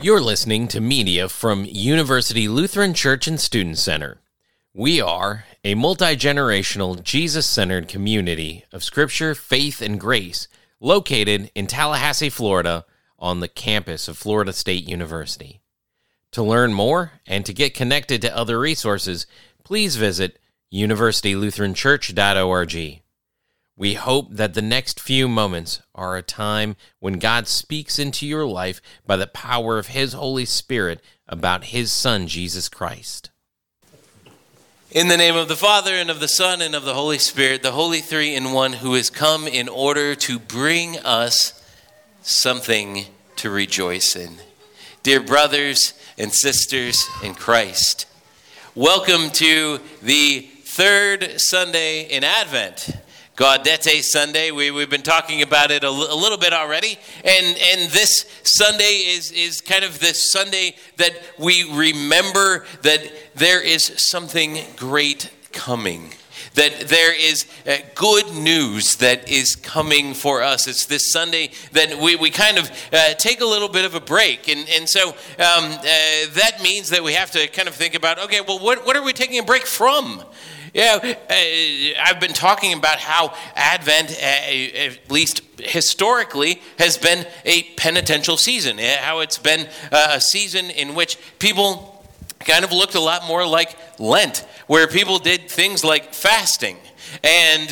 You're listening to media from University Lutheran Church and Student Center. We are a multi-generational, Jesus-centered community of Scripture, faith, and grace located in Tallahassee, Florida, on the campus of Florida State University. To learn more and to get connected to other resources, please visit universitylutheranchurch.org. We hope that the next few moments are a time when God speaks into your life by the power of His Holy Spirit about His Son, Jesus Christ. In the name of the Father, and of the Son, and of the Holy Spirit, the Holy Three in One, who has come in order to bring us something to rejoice in. Dear brothers and sisters in Christ, welcome to the third Sunday in Advent. Gaudete Sunday. We've been talking about it a little bit already, and this Sunday is kind of this Sunday that we remember that there is something great coming, that there is good news that is coming for us. It's this Sunday that we kind of take a little bit of a break, and so that means that we have to kind of think about, okay, well, what are we taking a break from? Yeah, I've been talking about how Advent, at least historically, has been a penitential season. How it's been a season in which people kind of looked a lot more like Lent, where people did things like fasting and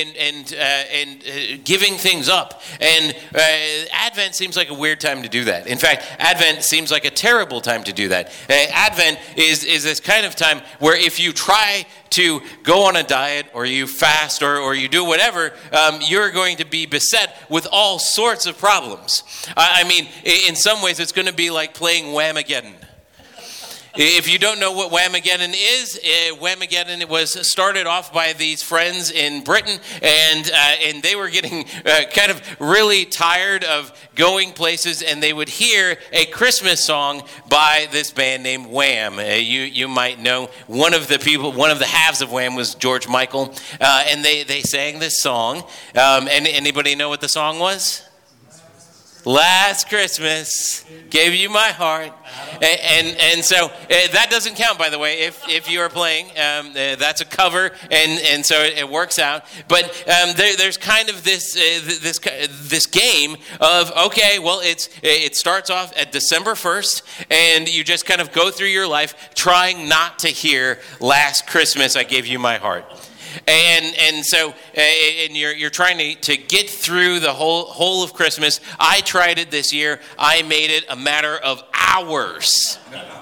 giving things up. And Advent seems like a weird time to do that. In fact, Advent seems like a terrible time to do that. Advent is this kind of time where if you try to go on a diet or you fast or you do whatever, you're going to be beset with all sorts of problems. I mean, in some ways, it's going to be like playing Whamageddon. If you don't know what Whamageddon is, Whamageddon was started off by these friends in Britain, and they were getting kind of really tired of going places, and they would hear a Christmas song by this band named Wham. You might know one of the halves of Wham was George Michael, and they sang this song. And anybody know what the song was? Last Christmas, gave you my heart. And so that doesn't count, by the way, if you are playing. That's a cover, and so it works out. But there's kind of this game of, okay, well, it starts off at December 1st, and you just kind of go through your life trying not to hear Last Christmas, I gave you my heart. And so you're trying to get through the whole of Christmas. I tried it this year. I made it a matter of hours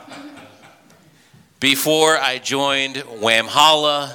before I joined Wham Holla.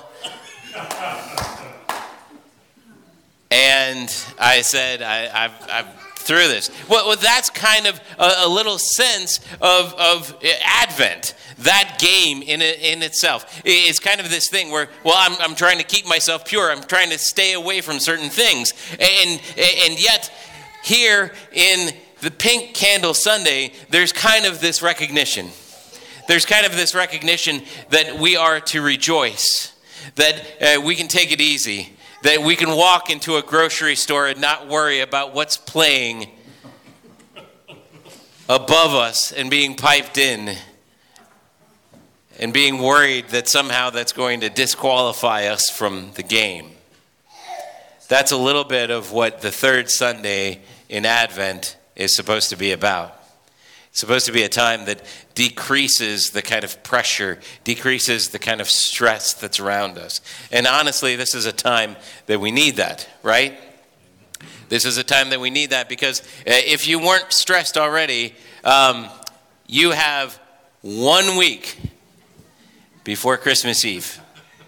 And I said, I've through this. Well, that's kind of a little sense of Advent. That game in itself is kind of this thing where, well, I'm trying to keep myself pure. I'm trying to stay away from certain things. And yet, here in the Pink Candle Sunday, there's kind of this recognition. There's kind of this recognition that we are to rejoice, that we can take it easy, that we can walk into a grocery store and not worry about what's playing above us and being piped in, and being worried that somehow that's going to disqualify us from the game. That's a little bit of what the third Sunday in Advent is supposed to be about. It's supposed to be a time that decreases the kind of pressure, decreases the kind of stress that's around us. And honestly, this is a time that we need that, right? This is a time that we need that because if you weren't stressed already, you have 1 week before Christmas Eve.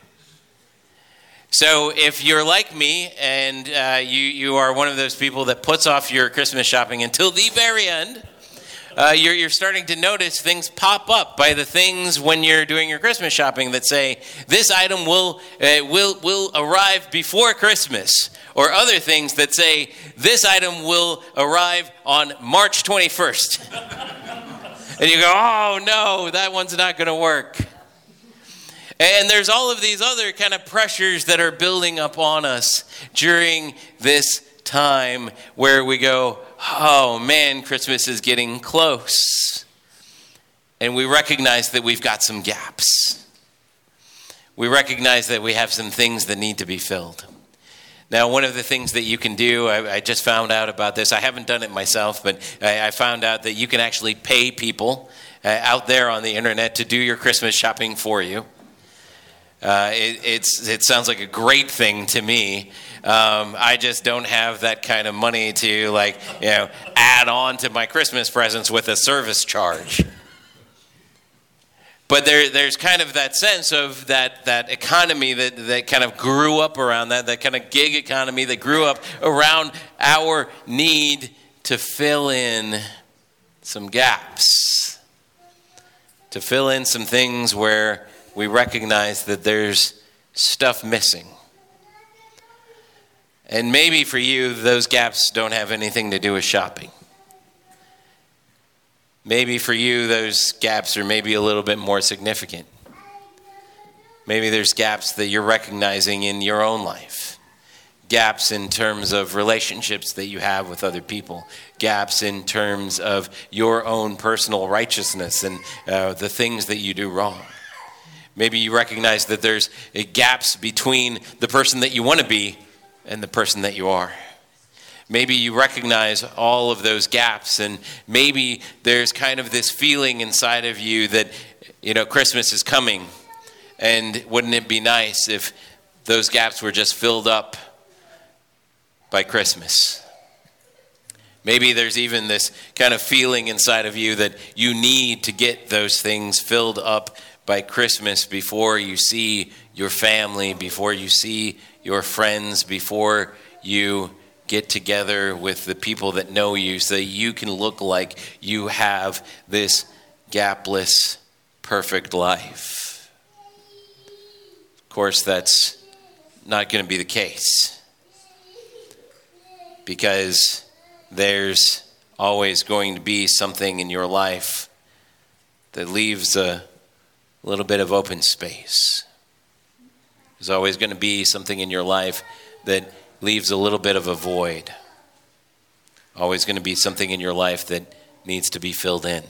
So if you're like me and you are one of those people that puts off your Christmas shopping until the very end, you're starting to notice things pop up by the things when you're doing your Christmas shopping that say, this item will arrive before Christmas. Or other things that say, this item will arrive on March 21st. And you go, oh no, that one's not going to work. And there's all of these other kind of pressures that are building up on us during this time where we go, oh man, Christmas is getting close. And we recognize that we've got some gaps. We recognize that we have some things that need to be filled. Now, one of the things that you can do, I just found out about this. I haven't done it myself, but I found out that you can actually pay people out there on the internet to do your Christmas shopping for you. It sounds like a great thing to me. I just don't have that kind of money to add on to my Christmas presents with a service charge. But there's kind of that sense of that economy that kind of grew up around that kind of gig economy that grew up around our need to fill in some gaps, to fill in some things where we recognize that there's stuff missing. And maybe for you, those gaps don't have anything to do with shopping. Maybe for you, those gaps are maybe a little bit more significant. Maybe there's gaps that you're recognizing in your own life. Gaps in terms of relationships that you have with other people. Gaps in terms of your own personal righteousness and the things that you do wrong. Maybe you recognize that there's gaps between the person that you want to be and the person that you are. Maybe you recognize all of those gaps, and maybe there's kind of this feeling inside of you that, Christmas is coming, and wouldn't it be nice if those gaps were just filled up by Christmas? Maybe there's even this kind of feeling inside of you that you need to get those things filled up by Christmas before you see your family, before you see your friends, before you get together with the people that know you so that you can look like you have this gapless, perfect life. Of course, that's not going to be the case, because there's always going to be something in your life that leaves a little bit of open space. There's always going to be something in your life that leaves a little bit of a void. Always going to be something in your life that needs to be filled in.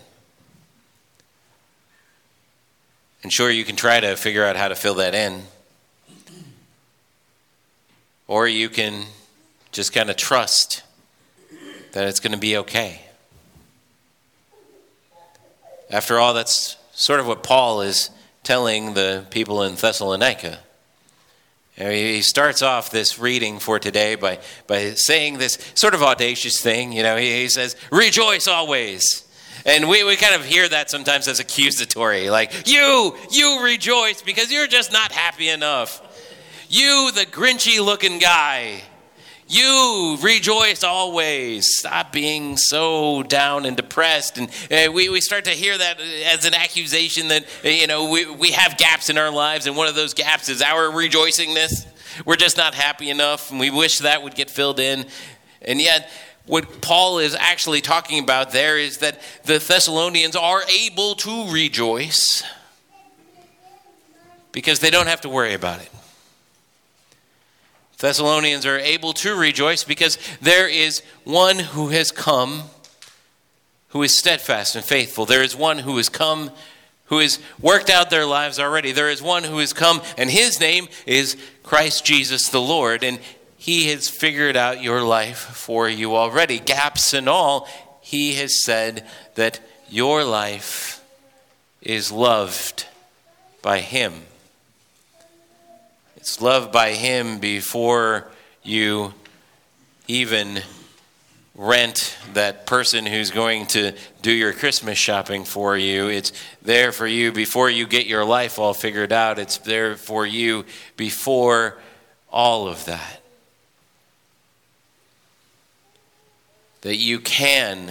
And sure, you can try to figure out how to fill that in. Or you can just kind of trust that it's going to be okay. After all, that's sort of what Paul is telling the people in Thessalonica. He starts off this reading for today by saying this sort of audacious thing. He says, "Rejoice always." And we kind of hear that sometimes as accusatory. Like, you rejoice because you're just not happy enough. You, the Grinchy looking guy, you rejoice always. Stop being so down and depressed. And we start to hear that as an accusation that, we have gaps in our lives. And one of those gaps is our rejoicingness. We're just not happy enough. And we wish that would get filled in. And yet, what Paul is actually talking about there is that the Thessalonians are able to rejoice because they don't have to worry about it. Thessalonians are able to rejoice because there is one who has come who is steadfast and faithful. There is one who has come who has worked out their lives already. There is one who has come, and his name is Christ Jesus the Lord, and he has figured out your life for you already. Gaps and all, he has said that your life is loved by him. It's loved by him before you even rent that person who's going to do your Christmas shopping for you. It's there for you before you get your life all figured out. It's there for you before all of that. That you can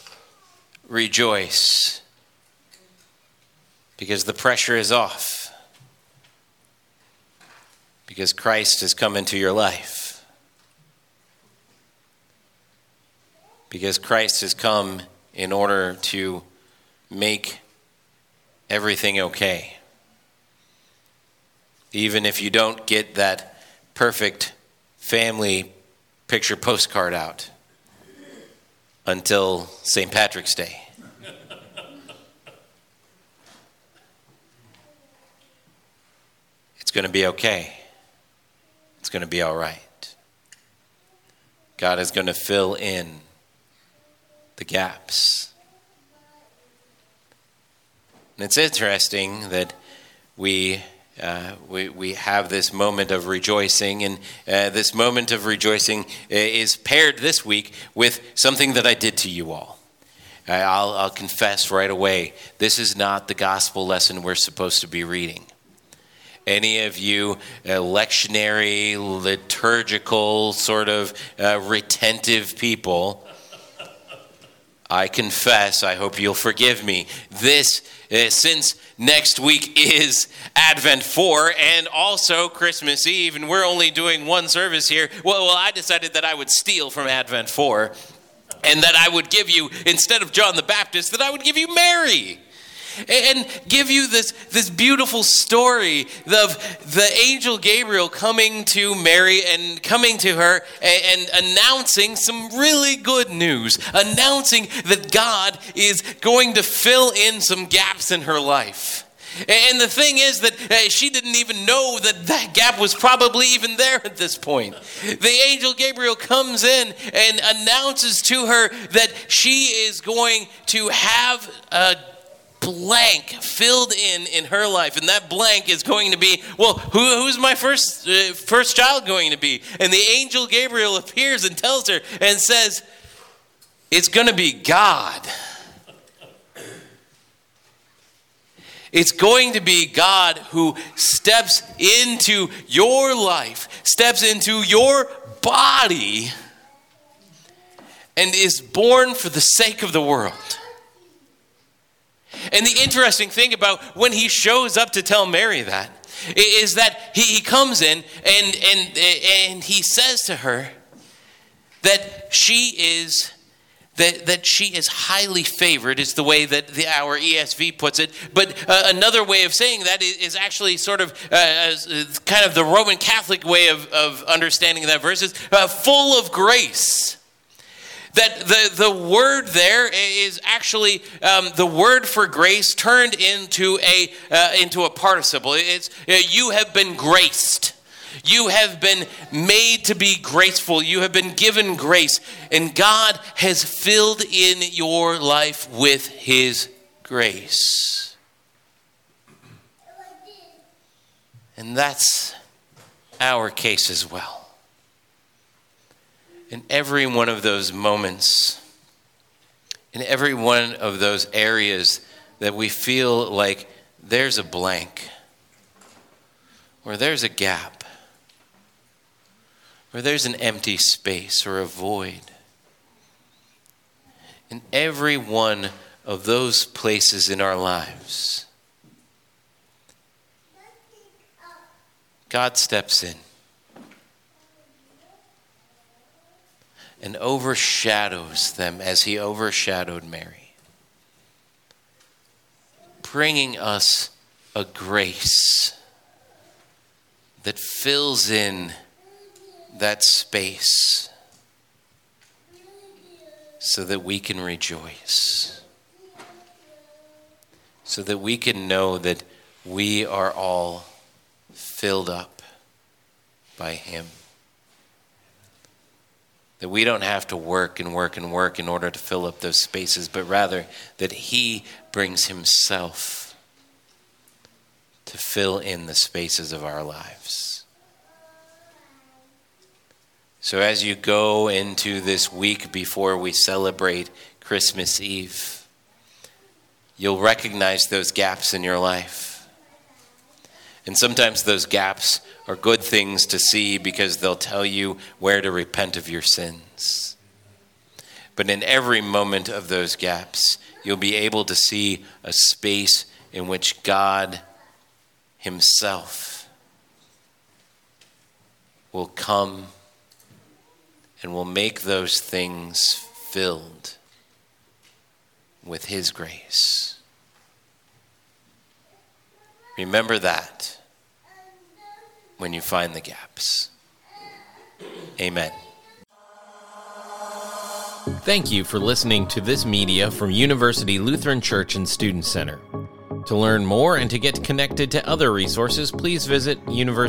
rejoice because the pressure is off. Because Christ has come into your life. Because Christ has come in order to make everything okay. Even if you don't get that perfect family picture postcard out until St. Patrick's Day. It's going to be okay. It's going to be all right. God is going to fill in the gaps. And it's interesting that we have this moment of rejoicing, and this moment of rejoicing is paired this week with something that I did to you all. I'll confess right away, this is not the gospel lesson we're supposed to be reading. Any of you lectionary, liturgical, sort of retentive people, I confess, I hope you'll forgive me. This, since next week is Advent 4 and also Christmas Eve, and we're only doing one service here, well, I decided that I would steal from Advent 4 and that I would give you, instead of John the Baptist, that I would give you Mary. And give you this beautiful story of the angel Gabriel coming to Mary and coming to her and announcing some really good news, announcing that God is going to fill in some gaps in her life. And the thing is that she didn't even know that gap was probably even there at this point. The angel Gabriel comes in and announces to her that she is going to have a blank filled in her life, and that blank is going to be, well, who's my first child going to be? And the angel Gabriel appears and tells her and says, it's going to be God. It's going to be God who steps into your life, steps into your body, and is born for the sake of the world. And the interesting thing about when he shows up to tell Mary that is that he comes in and he says to her that she is highly favored, is the way that our ESV puts it. But another way of saying that is actually sort of kind of the Roman Catholic way of understanding that verse is full of grace. That the word there is actually the word for grace turned into a participle. It's you have been graced. You have been made to be graceful. You have been given grace. And God has filled in your life with his grace. And that's our case as well. In every one of those moments, in every one of those areas that we feel like there's a blank, or there's a gap, or there's an empty space or a void, in every one of those places in our lives, God steps in and overshadows them as he overshadowed Mary, bringing us a grace that fills in that space so that we can rejoice, so that we can know that we are all filled up by him. That we don't have to work and work and work in order to fill up those spaces, but rather that he brings himself to fill in the spaces of our lives. So as you go into this week before we celebrate Christmas Eve, you'll recognize those gaps in your life. And sometimes those gaps are good things to see because they'll tell you where to repent of your sins. But in every moment of those gaps, you'll be able to see a space in which God himself will come and will make those things filled with his grace. Remember that when you find the gaps. Amen. Thank you for listening to this media from University Lutheran Church and Student Center. To learn more and to get connected to other resources, please visit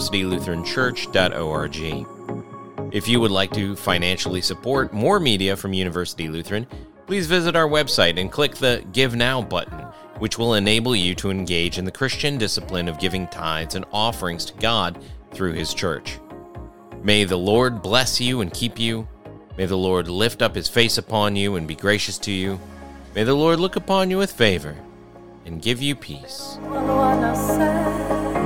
universitylutheranchurch.org. If you would like to financially support more media from University Lutheran, please visit our website and click the Give Now button, which will enable you to engage in the Christian discipline of giving tithes and offerings to God through His church. May the Lord bless you and keep you. May the Lord lift up His face upon you and be gracious to you. May the Lord look upon you with favor and give you peace.